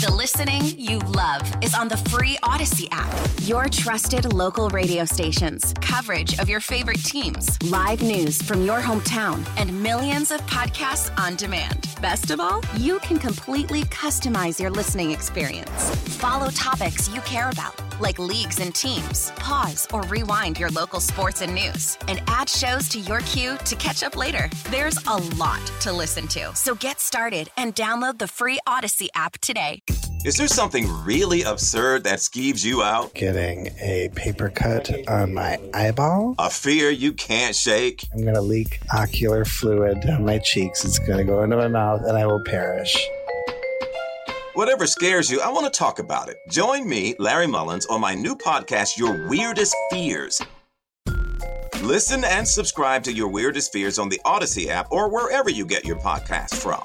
The listening you love is on the free Odyssey app. Your trusted local radio stations, coverage of your favorite teams, live news from your hometown, and millions of podcasts on demand. Best of all, you can completely customize your listening experience. Follow topics you care about, like leagues and teams. Pause or rewind your local sports and news, and add shows to your queue to catch up later. There's a lot to listen to, so get started and download the free Odyssey app today. Is there something really absurd that skeeves you out? Getting a paper cut on my eyeball. A fear you can't shake? I'm going to leak ocular fluid down my cheeks. It's going to go into my mouth and I will perish. Whatever scares you, I want to talk about it. Join me, Larry Mullins, on my new podcast, Your Weirdest Fears. Listen and subscribe to Your Weirdest Fears on the Odyssey app or wherever you get your podcasts from.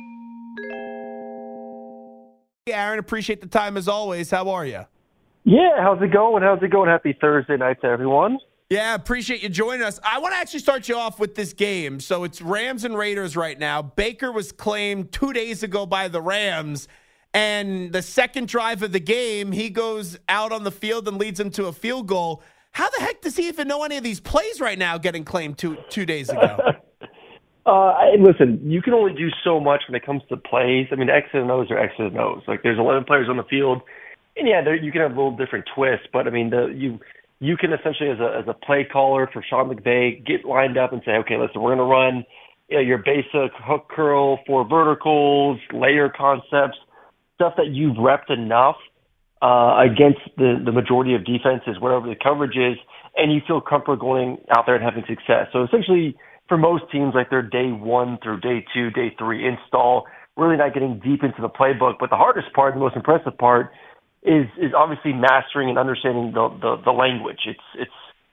Aaron, appreciate the time as always. How are you? Yeah, how's it going? Happy Thursday night to everyone. Yeah, appreciate you joining us. I want to actually start you off with this game. So it's Rams and Raiders right now. Baker was claimed 2 days ago by the Rams, and the second drive of the game, he goes out on the field and leads them to a field goal. How the heck does he even know any of these plays right now getting claimed two days ago? Listen, you can only do so much when it comes to plays. I mean, X's and O's are X's and O's. Like, there's 11 players on the field, and yeah, you can have a little different twists. But I mean, you can essentially, as a play caller for Sean McVay, get lined up and say, okay, listen, we're going to run your basic hook curl, 4 verticals, layer concepts, stuff that you've repped enough against the majority of defenses, wherever the coverage is, and you feel comfortable going out there and having success. So essentially, for most teams, like their day 1 through day 2, day 3 install, really not getting deep into the playbook. But the hardest part, the most impressive part, is obviously mastering and understanding the language. It's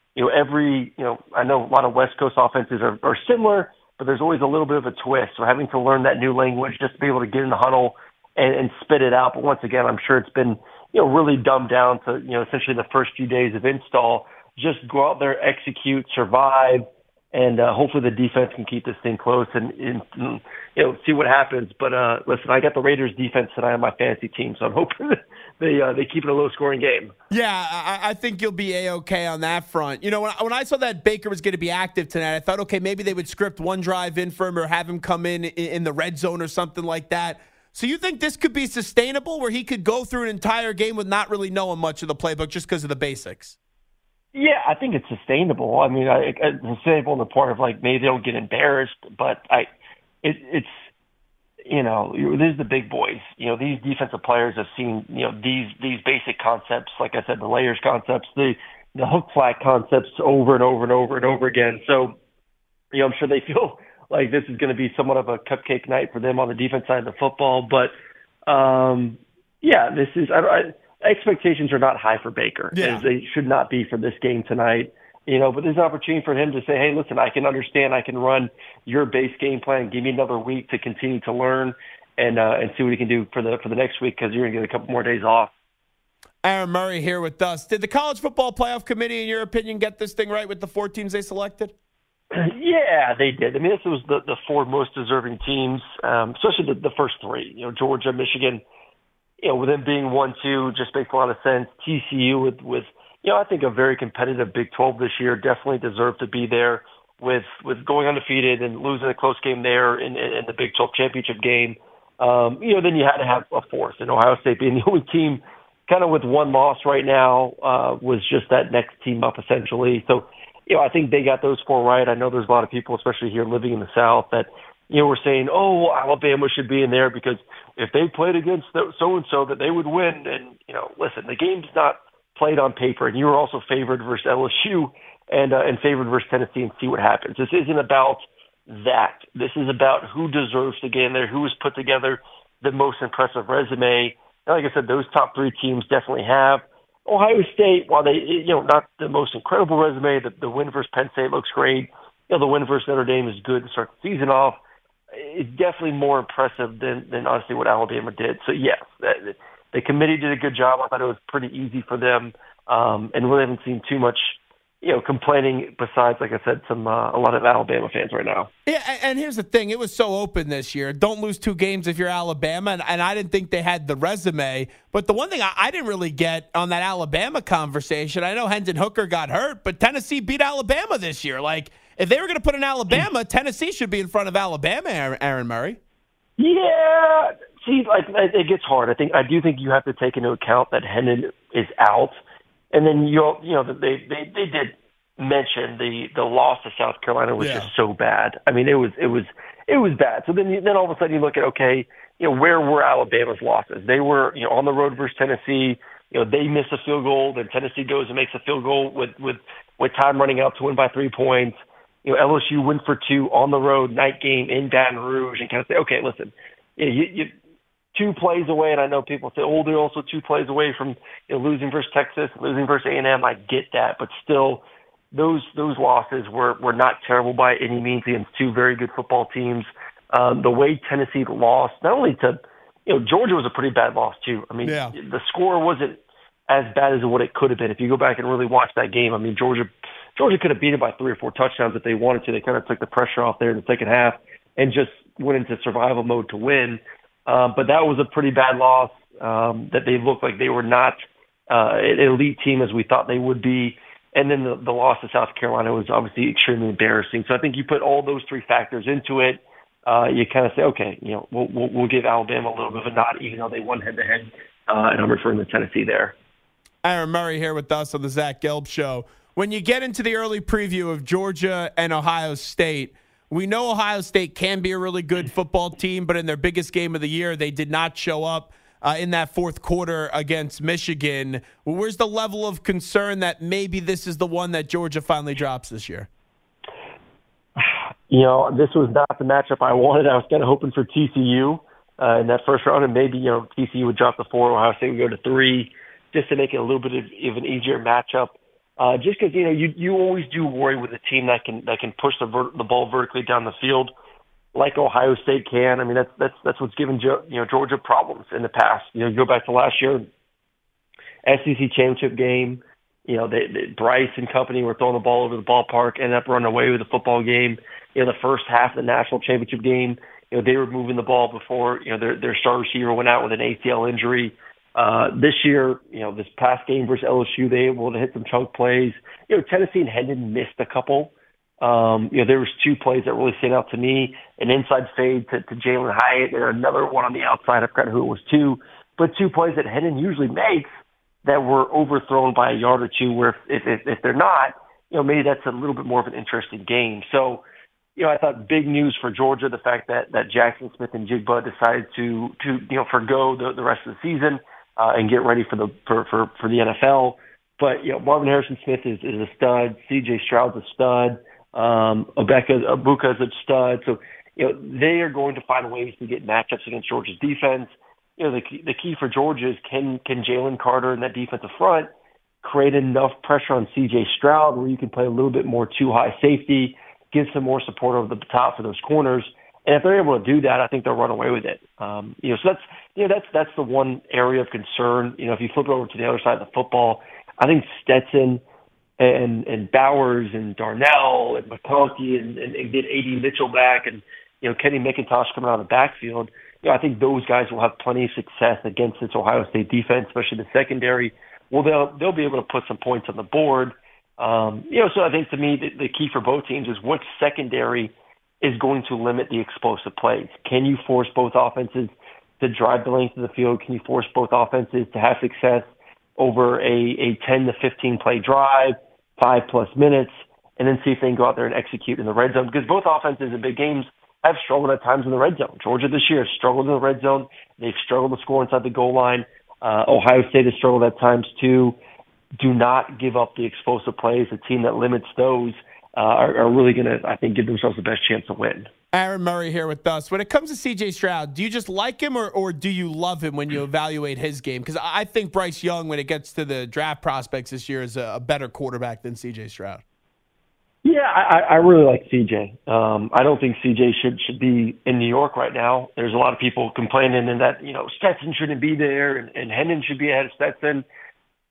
I know a lot of West Coast offenses are similar, but there's always a little bit of a twist. So having to learn that new language just to be able to get in the huddle and spit it out. But once again, I'm sure it's been really dumbed down to essentially the first few days of install. Just go out there, execute, survive. And hopefully the defense can keep this thing close and see what happens. But listen, I got the Raiders defense tonight on my fantasy team, so I'm hoping that they keep it a low-scoring game. Yeah, I think you'll be A-okay on that front. When I saw that Baker was going to be active tonight, I thought, okay, maybe they would script one drive in for him or have him come in the red zone or something like that. So you think this could be sustainable where he could go through an entire game with not really knowing much of the playbook just because of the basics? Yeah, I think it's sustainable. I mean, it's sustainable in the part of maybe they don't get embarrassed, but it's there's the big boys. These defensive players have seen these basic concepts, like I said, the layers concepts, the hook flat concepts over and over and over and over again. So I'm sure they feel like this is going to be somewhat of a cupcake night for them on the defense side of the football. But this is. Expectations are not high for Baker, as they should not be for this game tonight. But there's an opportunity for him to say, hey, listen, I can understand, I can run your base game plan. Give me another week to continue to learn and see what he can do for the next week because you're going to get a couple more days off. Aaron Murray here with us. Did the College Football Playoff Committee, in your opinion, get this thing right with the 4 teams they selected? Yeah, they did. I mean, this was the 4 most deserving teams, especially the first 3. Georgia, Michigan. With them being 1-2, just makes a lot of sense. TCU with I think a very competitive Big 12 this year, definitely deserved to be there with going undefeated and losing a close game there in the Big 12 championship game. Then you had to have a 4th, and Ohio State being the only team kind of with 1 loss right now was just that next team up essentially. So, I think they got those 4 right. I know there's a lot of people, especially here living in the South, that we're saying, Alabama should be in there because if they played against so-and-so that they would win. And, listen, the game's not played on paper. And you were also favored versus LSU and favored versus Tennessee and see what happens. This isn't about that. This is about who deserves to get in there, who has put together the most impressive resume. And like I said, those top 3 teams definitely have. Ohio State, while they, not the most incredible resume, the win versus Penn State looks great. The win versus Notre Dame is good to start the season off. It's definitely more impressive than honestly what Alabama did. So, yes, the committee did a good job. I thought it was pretty easy for them and really haven't seen too much, complaining besides, like I said, a lot of Alabama fans right now. Yeah, and here's the thing. It was so open this year. Don't lose 2 games if you're Alabama, and I didn't think they had the resume. But the one thing I didn't really get on that Alabama conversation, I know Hendon Hooker got hurt, but Tennessee beat Alabama this year. Like, if they were going to put in Alabama, Tennessee should be in front of Alabama, Aaron Murray. Yeah. See, it gets hard. I do think you have to take into account that Hendon is out. And then they did mention the loss to South Carolina was just so bad. I mean, it was bad. So then all of a sudden you look at, okay, where were Alabama's losses? They were on the road versus Tennessee. They miss a field goal, then Tennessee goes and makes a field goal with time running out to win by 3 points. LSU win for 2 on the road, night game in Baton Rouge, and kind of say, okay, listen, you 2 plays away, and I know people say, oh, they're also 2 plays away from losing versus Texas, losing versus A&M. I get that, but still, those losses were not terrible by any means against 2 very good football teams. The way Tennessee lost, not only to Georgia was a pretty bad loss too. I mean, the score wasn't as bad as what it could have been. If you go back and really watch that game, I mean, Georgia could have beat it by 3 or 4 touchdowns if they wanted to. They kind of took the pressure off there in the second half and just went into survival mode to win. But that was a pretty bad loss, that they looked like they were not an elite team as we thought they would be. And then the loss to South Carolina was obviously extremely embarrassing. So I think you put all those 3 factors into it. You kind of say, okay, we'll give Alabama a little bit of a nod, even though they won head-to-head. And I'm referring to Tennessee there. Aaron Murray here with us on the Zach Gelb Show. When you get into the early preview of Georgia and Ohio State, we know Ohio State can be a really good football team, but in their biggest game of the year, they did not show up in that fourth quarter against Michigan. Where's the level of concern that maybe this is the one that Georgia finally drops this year? This was not the matchup I wanted. I was kind of hoping for TCU in that first round, and maybe, TCU would drop to 4, Ohio State would go to 3, just to make it a little bit of an easier matchup. Just because you always do worry with a team that can push the ball vertically down the field, like Ohio State can. I mean, that's what's given Georgia problems in the past. You go back to last year, SEC championship game. Bryce and company were throwing the ball over the ballpark, ended up running away with the football game. The first half of the national championship game, they were moving the ball before their star receiver went out with an ACL injury. This year, this past game versus LSU, they were able to hit some chunk plays. Tennessee and Hendon missed a couple. There was 2 plays that really stand out to me. An inside fade to Jalen Hyatt, and another one on the outside. I forgot who it was to. But 2 plays that Hendon usually makes that were overthrown by a yard or 2, where if they're not, maybe that's a little bit more of an interesting game. So, I thought big news for Georgia, the fact that Jackson Smith and Jigba decided to forgo the rest of the season and get ready for the NFL. But Marvin Harrison Smith is a stud. C.J. Stroud's a stud. Abuka's a stud. So they are going to find ways to get matchups against Georgia's defense. The key for Georgia is can Jalen Carter and that defensive front create enough pressure on C.J. Stroud where you can play a little bit more too high safety, give some more support over the top for those corners. And if they're able to do that, I think they'll run away with it. So that's the one area of concern. If you flip it over to the other side of the football, I think Stetson and Bowers and Darnell and McConkey and get A.D. Mitchell back and Kenny McIntosh coming out of the backfield. I think those guys will have plenty of success against this Ohio State defense, especially the secondary. Well, they'll be able to put some points on the board. So I think to me the key for both teams is what secondary is going to limit the explosive plays. Can you force both offenses to drive the length of the field? Can you force both offenses to have success over a 10 to 15 play drive, 5+ minutes, and then see if they can go out there and execute in the red zone? Because both offenses in big games have struggled at times in the red zone. Georgia this year has struggled in the red zone. They've struggled to score inside the goal line. Ohio State has struggled at times too. Do not give up the explosive plays. A team that limits those are really going to, I think, give themselves the best chance to win. Aaron Murray here with us. When it comes to C.J. Stroud, do you just like him or do you love him when you evaluate his game? Because I think Bryce Young, when it gets to the draft prospects this year, is a better quarterback than C.J. Stroud. Yeah, I really like C.J. I don't think C.J. should be in New York right now. There's a lot of people complaining and that, Stetson shouldn't be there and Hendon should be ahead of Stetson.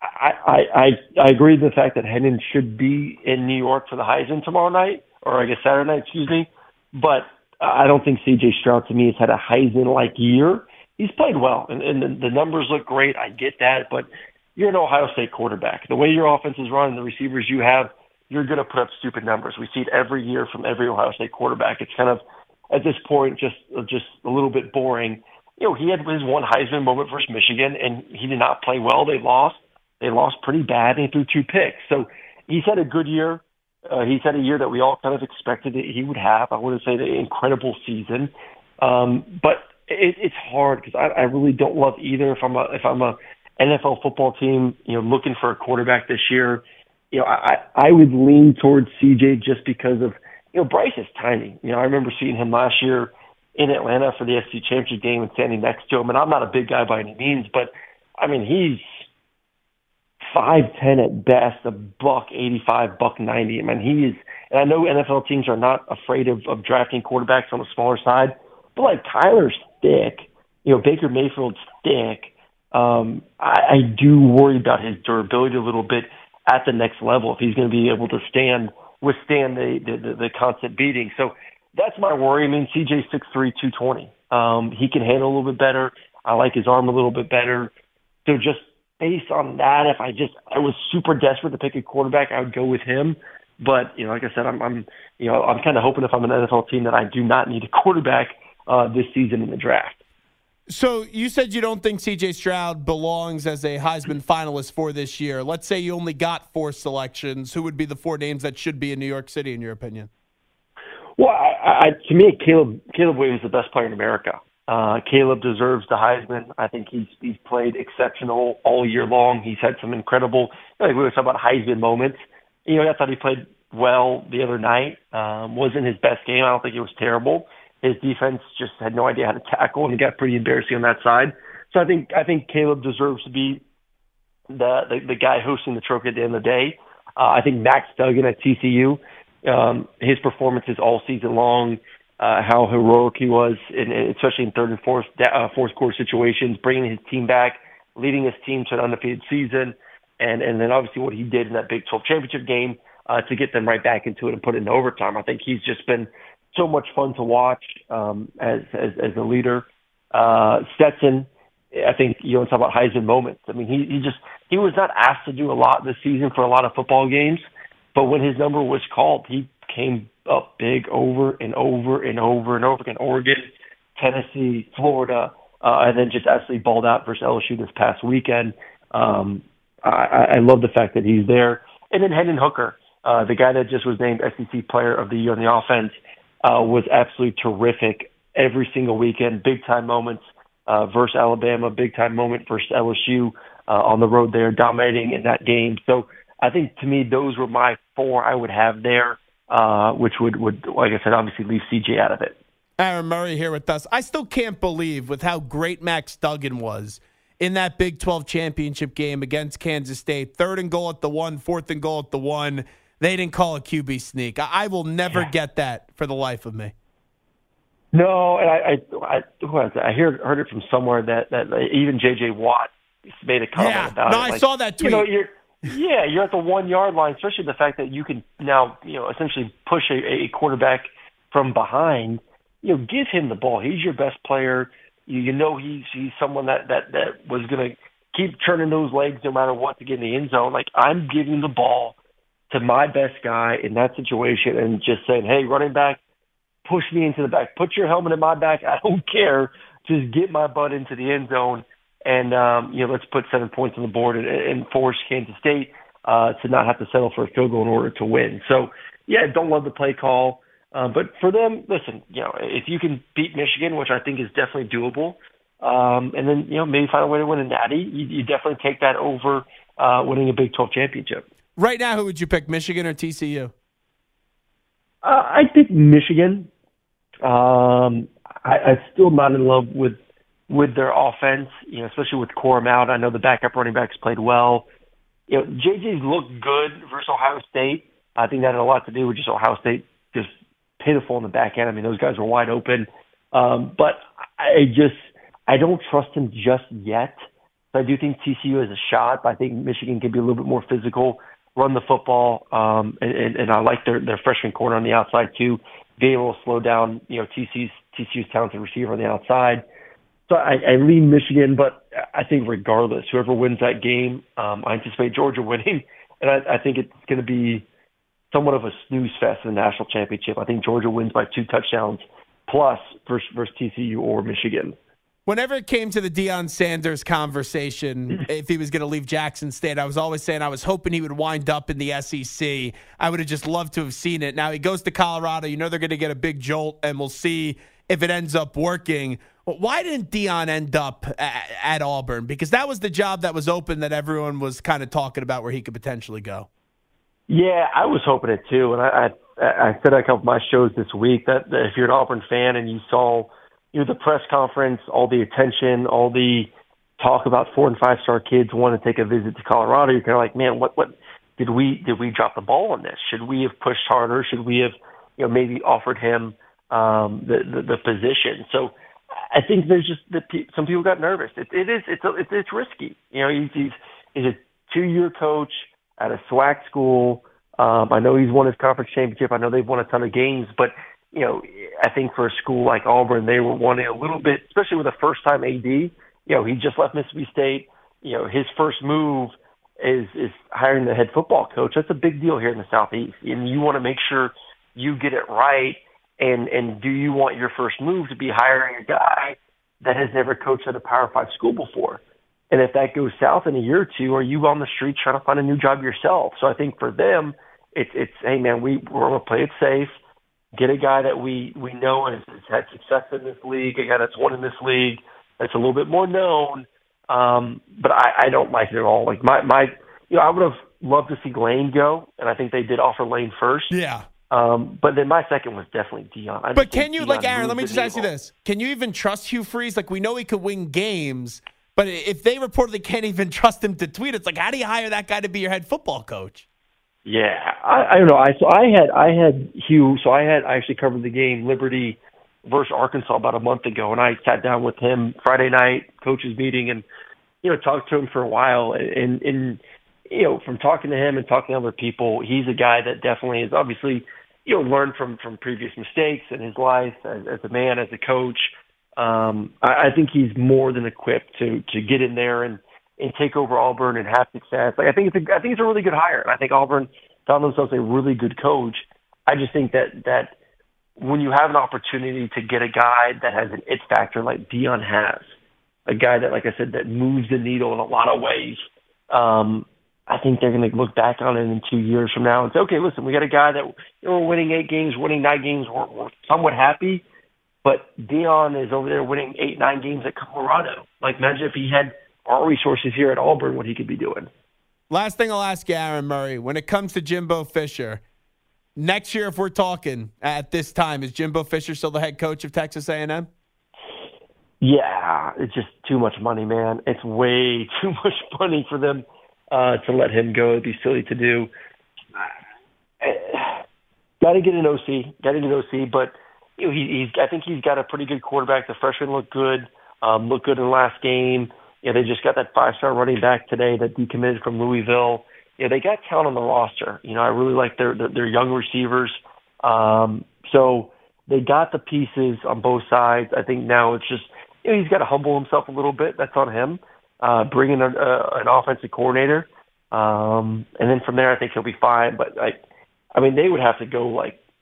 I agree with the fact that Hendon should be in New York for the Heisman tomorrow night, or I guess Saturday night, excuse me. But I don't think C.J. Stroud, to me, has had a Heisman-like year. He's played well, and the numbers look great. I get that, but you're an Ohio State quarterback. The way your offense is run and the receivers you have, you're going to put up stupid numbers. We see it every year from every Ohio State quarterback. It's kind of, at this point, just a little bit boring. You know, he had his one Heisman moment versus Michigan, and he did not play well. They lost. They lost pretty bad, and he threw 2 picks. So he's had a good year. He's had a year that we all kind of expected that he would have. I wouldn't say the incredible season, but it's hard because I really don't love either. If I'm a NFL football team, you know, looking for a quarterback this year, you know, I would lean towards CJ just because of, you know, Bryce is tiny. You know, I remember seeing him last year in Atlanta for the SEC championship game and standing next to him. And I'm not a big guy by any means, but I mean, he's 5'10" at best, $185, $190. I mean, he is, and I know NFL teams are not afraid of drafting quarterbacks on the smaller side, but like Kyler's thick, you know, Baker Mayfield's thick. I do worry about his durability a little bit at the next level if he's going to be able to withstand the constant beating. So that's my worry. I mean, CJ's 6'3", 220. He can handle a little bit better. I like his arm a little bit better. So just based on that, if I was super desperate to pick a quarterback, I would go with him. But, you know, like I said, I'm kind of hoping if I'm an NFL team that I do not need a quarterback this season in the draft. So you said you don't think C.J. Stroud belongs as a Heisman finalist for this year. Let's say you only got 4 selections. Who would be the 4 names that should be in New York City, in your opinion? Well, to me, Caleb Williams is the best player in America. Caleb deserves the Heisman. I think he's played exceptional all year long. He's had some incredible, like we were talking about Heisman moments. You know, I thought he played well the other night. Wasn't his best game. I don't think it was terrible. His defense just had no idea how to tackle, and it got pretty embarrassing on that side. So I think Caleb deserves to be the guy hosting the trophy at the end of the day. I think Max Duggan at TCU, his performances all season long, how heroic he was, especially in third and fourth quarter situations, bringing his team back, leading his team to an undefeated season, and then obviously what he did in that Big 12 championship game to get them right back into it and put it in overtime. I think he's just been so much fun to watch as a leader. Stetson, I think, you know, talk about Heisman moments. I mean, he was not asked to do a lot this season for a lot of football games, but when his number was called, he came up big over and over and over and over again. Oregon, Tennessee, Florida, and then just absolutely balled out versus LSU this past weekend. I love the fact that he's there. And then Hendon Hooker, the guy that just was named SEC Player of the Year on the offense, was absolutely terrific every single weekend. Big-time moments versus Alabama, big-time moment versus LSU on the road there, dominating in that game. So I think, to me, those were my 4 I would have there, which would, like I said, obviously leave CJ out of it. Aaron Murray here with us. I still can't believe with how great Max Duggan was in that Big 12 championship game against Kansas State. 3rd and goal at the 1, 4th and goal at the 1. They didn't call a QB sneak. I will never get that for the life of me. No, and I heard it from somewhere that even J.J. Watt made a comment about it. No, I saw that tweet. You know, you're at the 1-yard line, especially the fact that you can now, you know, essentially push a quarterback from behind. You know, give him the ball. He's your best player. You know he's someone that was going to keep turning those legs no matter what to get in the end zone. Like, I'm giving the ball to my best guy in that situation and just saying, hey, running back, push me into the back. Put your helmet in my back. I don't care. Just get my butt into the end zone. And, you know, let's put 7 points on the board and force Kansas State to not have to settle for a field goal in order to win. So, yeah, don't love the play call. But for them, listen, you know, if you can beat Michigan, which I think is definitely doable, and then, you know, maybe find a way to win a natty, you definitely take that over winning a Big 12 championship. Right now, who would you pick, Michigan or TCU? I pick Michigan. I'm still not in love with their offense, you know, especially with Corum out. I know the backup running backs played well. You know, JJ's looked good versus Ohio State. I think that had a lot to do with just Ohio State just pitiful in the back end. I mean, those guys were wide open. But I don't trust him just yet So I do think TCU has a shot, but I think Michigan can be a little bit more physical, run the football, and I like their freshman corner on the outside too, being able to slow down, TCU's talented receiver on the outside. So I lean Michigan, but I think regardless, whoever wins that game, I anticipate Georgia winning, and I think it's going to be somewhat of a snooze fest in the national championship. I think Georgia wins by 2 touchdowns plus versus TCU or Michigan. Whenever it came to the Deion Sanders conversation, if he was going to leave Jackson State, I was always saying I was hoping he would wind up in the SEC. I would have just loved to have seen it. Now he goes to Colorado. They're going to get a big jolt, and we'll see if it ends up working. But why didn't Deion end up at Auburn? Because that was the job that was open that everyone was kind of talking about where he could potentially go. Yeah, I was hoping it too. And I said a couple of my shows this week that if you're an Auburn fan and you saw the press conference, all the attention, all the talk about 4- and 5-star kids wanting to take a visit to Colorado, you're kind of like, man, what did we drop the ball on this? Should we have pushed harder? Should we have maybe offered him the position? So I think there's just some people got nervous. It's risky. He's a 2-year coach at a SWAC school. I know he's won his conference championship. I know they've won a ton of games, but I think for a school like Auburn, they were wanting a little bit, especially with a first-time AD. He just left Mississippi State. His first move is hiring the head football coach. That's a big deal here in the Southeast, and you want to make sure you get it right. And do you want your first move to be hiring a guy that has never coached at a Power 5 school before? And if that goes south in a year or two, are you on the street trying to find a new job yourself? So I think for them, it's hey man, we're going to play it safe. Get a guy that we know has had success in this league, a guy that's won in this league, that's a little bit more known. But I don't like it at all. Like I would have loved to see Lane go, and I think they did offer Lane first. Yeah. But then my second was definitely Deion. But can you, Aaron, let me just ask you this. Can you even trust Hugh Freeze? We know he could win games, but if they reportedly can't even trust him to tweet, it's how do you hire that guy to be your head football coach? Yeah, I don't know. I had Hugh. So I actually covered the game Liberty versus Arkansas about a month ago, and I sat down with him Friday night, coaches meeting, and talked to him for a while. And from talking to him and talking to other people, he's a guy that definitely is obviously learned from previous mistakes in his life as a man, as a coach. I think he's more than equipped to get in there and take over Auburn and have success. I think it's a really good hire. And I think Auburn found themselves a really good coach. I just think that when you have an opportunity to get a guy that has an it factor like Deion has, a guy that, like I said, that moves the needle in a lot of ways, I think they're going to look back on it in 2 years from now and say, okay, listen, we got a guy that we're winning 8 games, winning 9 games, we're somewhat happy, but Deion is over there winning 8, 9 games at Colorado. Imagine if he had our resources here at Auburn, what he could be doing. Last thing I'll ask you, Aaron Murray, when it comes to Jimbo Fisher, next year if we're talking at this time, is Jimbo Fisher still the head coach of Texas A&M? Yeah, it's just too much money, man. It's way too much money for them to let him go. It'd be silly to do. Got to get an OC, but I think he's got a pretty good quarterback. The freshman looked good in the last game. They just got that 5-star running back today that decommitted from Louisville. They got talent on the roster. I really like their young receivers. So they got the pieces on both sides. I think now it's just he's got to humble himself a little bit. That's on him. Bring in an offensive coordinator, and then from there I think he'll be fine. But they would have to go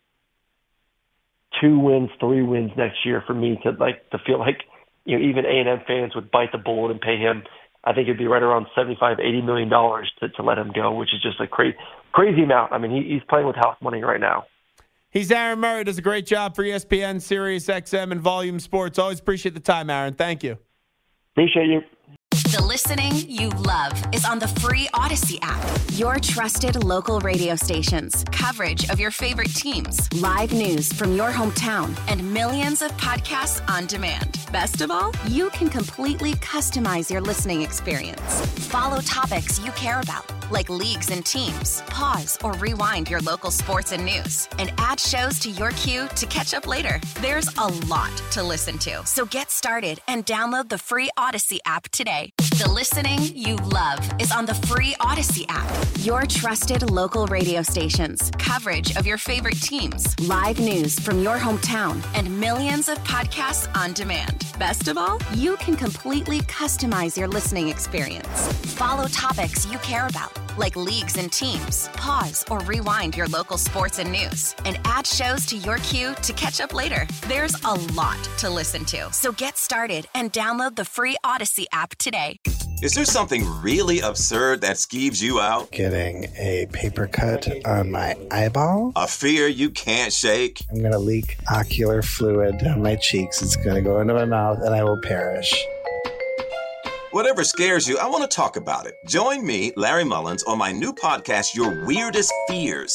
2 wins, 3 wins next year for me to feel like even A&M fans would bite the bullet and pay him. I think it'd be right around $75-80 million to let him go, which is just a crazy amount. He's playing with house money right now. He's Aaron Murray. Does a great job for ESPN, Sirius XM, and Volume Sports. Always appreciate the time, Aaron. Thank you. Appreciate you. The listening you love is on the free Odyssey app. Your trusted local radio stations, coverage of your favorite teams, live news from your hometown, and millions of podcasts on demand. Best of all, you can completely customize your listening experience. Follow topics you care about, like leagues and teams. Pause or rewind your local sports and news, and add shows to your queue to catch up later. There's a lot to listen to, so get started and download the free Odyssey app today. The listening you love is on the free Odyssey app. Your trusted local radio stations, coverage of your favorite teams, live news from your hometown, and millions of podcasts on demand. Best of all, you can completely customize your listening experience. Follow topics you care about, like leagues and teams. Pause or rewind your local sports and news, and add shows to your queue to catch up later. There's a lot to listen to, so get started and download the free Odyssey app today. Is there something really absurd that skeeves you out? Getting a paper cut on my eyeball. A fear you can't shake? I'm going to leak ocular fluid down my cheeks. It's going to go into my mouth and I will perish. Whatever scares you, I want to talk about it. Join me, Larry Mullins, on my new podcast, Your Weirdest Fears.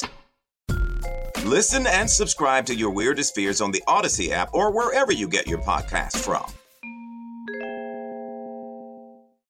Listen and subscribe to Your Weirdest Fears on the Odyssey app or wherever you get your podcasts from.